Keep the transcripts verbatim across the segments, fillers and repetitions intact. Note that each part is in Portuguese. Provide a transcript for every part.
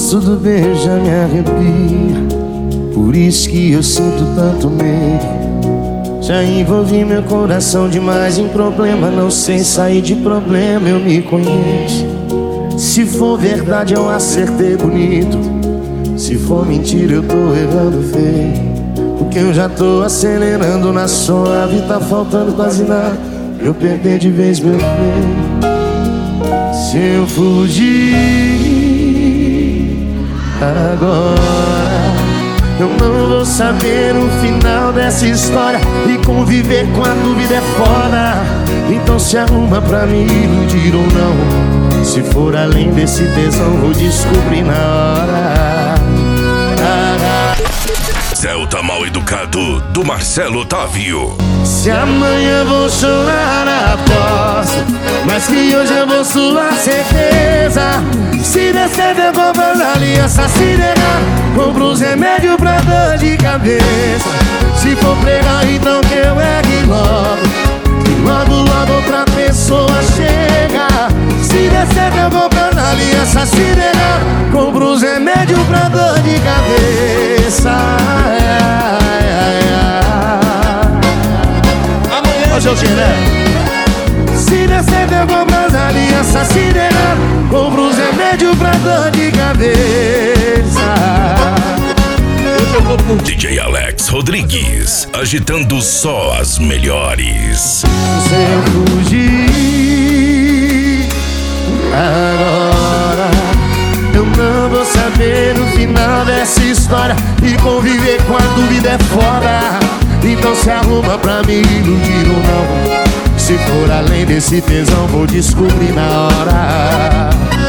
gosto do beijo já me arrepia, por isso que eu sinto tanto medo. Já envolvi meu coração demais em problema, não sei sair de problema, eu me conheço. Se for verdade eu acertei bonito, se for mentira eu tô errando feio. Porque eu já tô acelerando na suave, tá faltando quase nada eu perder de vez meu bem. Se eu fugir agora, eu não vou saber o final dessa história, e conviver com a dúvida é foda. Então se arruma pra me iludir ou não. Se for além desse tesão vou descobrir na hora. ah, Celta Mal Educado, do Marcelo Otávio. Se amanhã vou chorar, aposto, mas que hoje eu vou suar certeza. Se der certo eu compro as alianças, se negar compro os remédios pra dor de cabeça. Se for pregar então que eu ergue logo, e logo logo outra pessoa chega. Se der certo eu compro as alianças, se negar compro os remédios pra dor de cabeça. Hoje eu tirei. Se der certo eu compro as alianças, se negar compro os remédios pra dor de cabeça. D J Alex Rodrigues, agitando só as melhores. Se eu fugir agora, eu não vou saber o final dessa história, e conviver com a dúvida é foda. Então se arruma pra me iludir ou não. Se for além desse tesão vou descobrir na hora.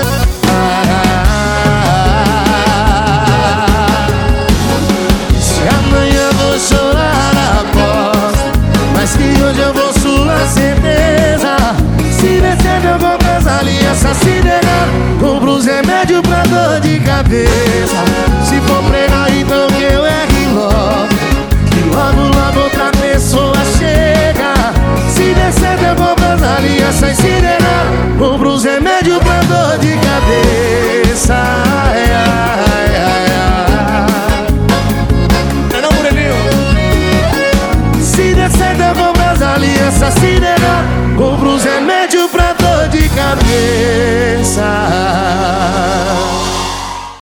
Se amanhã vou chorar, aposto, mas que hoje eu vou suar certeza. Se der certo eu compro as alianças, se negar compro os remédios pra dor de cabeça. Se for pregar